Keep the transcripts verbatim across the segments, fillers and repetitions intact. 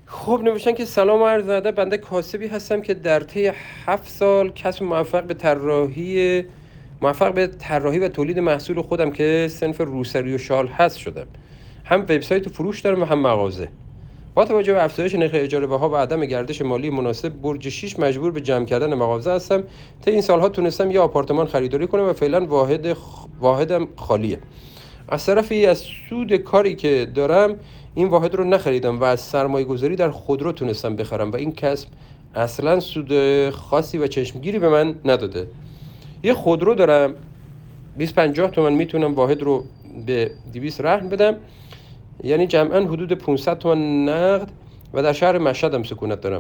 خب نوشتن که سلام و عرض ادب، بنده کاسبی هستم که در طی هفت سال کسب موفق به طراحی موفق به طراحی و تولید محصول خودم که صنف روسری و شال هست شدم. هم وبسایت فروش دارم و هم مغازه. با توجه به افزایش نرخ اجاره بها و عدم گردش مالی مناسب، برج شش مجبور به جمع کردن مغازه هستم. تا این سالها تونستم یه آپارتمان خریداری کنم و فعلا واحد خ... واحدم خالیه. از طرفی از سود کاری که دارم این واحد رو نخریدم و از سرمایه گذاری در خودرو تونستم بخرم و این کسب اصلا سود خاصی و چشمگیری به من نداده. یه خودرو دارم، بیست پنجاه تومن میتونم واحد رو به دویست رهن بدم، یعنی جمعاً حدود پانصد تومن نقد، و در شهر مشهدم سکونت دارم.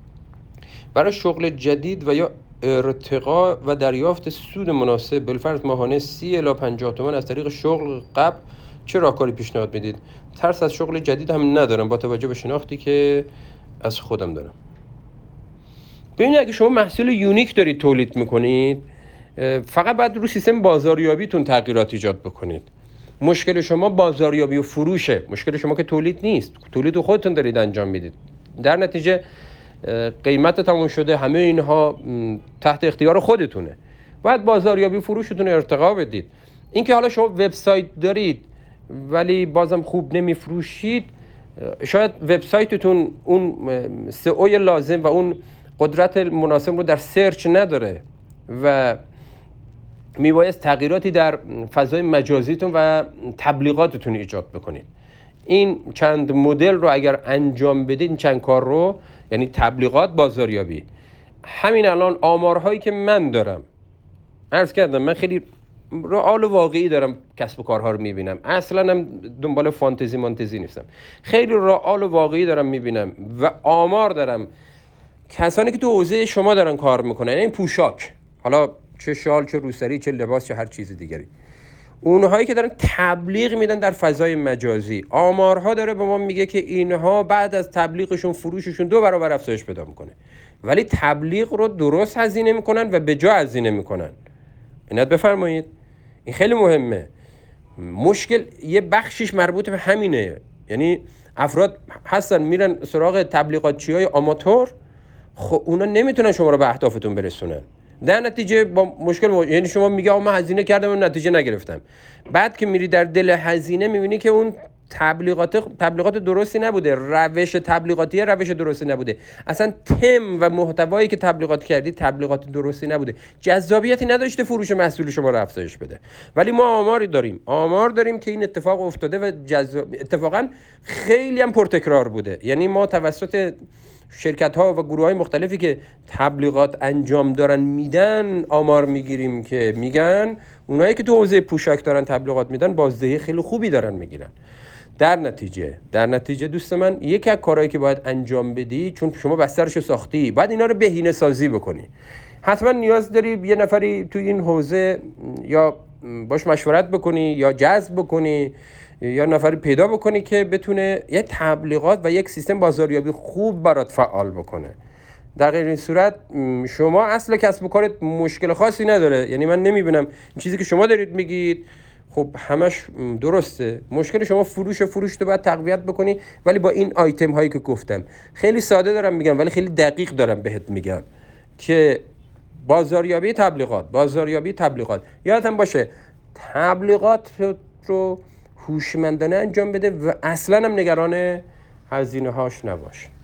برای شغل جدید و یا ارتقا و دریافت سود مناسب، بالفرض ماهانه سی الی پنجاه تومن از طریق شغل قبل، چه راهکاری پیشنهاد میدید؟ ترس از شغل جدید هم ندارم با توجه به شناختی که از خودم دارم. ببینید، اگه شما محصول یونیک دارید تولید میکنید، فقط باید رو سیستم بازاریابیتون تغییرات ایجاد بکنید. مشکل شما بازاریابی و فروشه، مشکل شما که تولید نیست. تولید رو خودتون دارید انجام میدید، در نتیجه قیمت تموم شده، همه اینها تحت اختیار خودتونه. باید بازاریابی فروشتون ارتقا بدید. اینکه حالا شما وبسایت دارید ولی بازم خوب نمیفروشید، شاید وبسایتتون اون سئو لازم و اون قدرت مناسب رو در سرچ نداره و میبایست تغییراتی در فضای مجازیتون و تبلیغاتتون ایجاد بکنید. این چند مدل رو اگر انجام بدید، این چند کار رو، یعنی تبلیغات، بازاریابی، همین الان آمارهایی که من دارم، عرض کردم من خیلی رئال و واقعی دارم کسب و کارها رو میبینم، اصلا هم دنبال فانتزی مانتزی نیستم، خیلی رئال و واقعی دارم میبینم و آمار دارم. کسانی که تو حوزه شما دارن کار میکنن، این پوشاک، حالا چه شال، چه روسری، چه لباس، چه هر چیز دیگری، اونهایی که دارن تبلیغ میدن در فضای مجازی، آمارها داره به ما میگه که اینها بعد از تبلیغشون فروششون دو برابر افزایش پیدا میکنه، ولی تبلیغ رو درست هزینه میکنن و به جا هزینه میکنن. اینت بفرمایید، این خیلی مهمه. مشکل یه بخشش مربوط به همینه، یعنی افراد هستن میرن سراغ تبلیغاتچی های آماتور، خب اونا نمیتونن شما رو به اهدافتون برسونن، در نتیجه با مشکل مو... یعنی شما میگه من هزینه کردم و نتیجه نگرفتم، بعد که میری در دل هزینه میبینی که اون تبلیغات تبلیغات درستی نبوده، روش تبلیغاتی روش درستی نبوده، اصلا تم و محتوایی که تبلیغات کردی تبلیغات درستی نبوده، جذابیتی نداشته فروش محصول شما رو افزایش بده. ولی ما آماری داریم آمار داریم که این اتفاق افتاده و جذاب اتفاقا خیلی هم پرتکرار بوده. یعنی ما توسط شرکت ها و گروه های مختلفی که تبلیغات انجام دارن میدن آمار میگیریم که میگن اونایی که تو حوزه پوشاک دارن تبلیغات میدن بازدهی خیلی خوبی دارن میگیرن. در نتیجه در نتیجه دوست من، یکی از کارهایی که باید انجام بدی، چون شما بسترشو ساختی، باید اینا رو بهینه سازی بکنی. حتما نیاز داری یه نفری تو این حوزه یا باش مشورت بکنی یا جذب بکنی یا نفری پیدا بکنی که بتونه یک تبلیغات و یک سیستم بازاریابی خوب برات فعال بکنه. در غیر این صورت شما اصل کسب و کارت مشکل خاصی نداره. یعنی من نمیبینم این چیزی که شما دارید میگید خب همش درسته. مشکل شما فروش و فروش رو باید تقویت بکنی، ولی با این آیتم هایی که گفتم، خیلی ساده دارم میگم ولی خیلی دقیق دارم بهت میگم که بازاریابی تبلیغات بازاریابی تبلیغات یادتون باشه تبلیغات رو هوشمندانه انجام بده و اصلا هم نگران هزینه هاش نباش.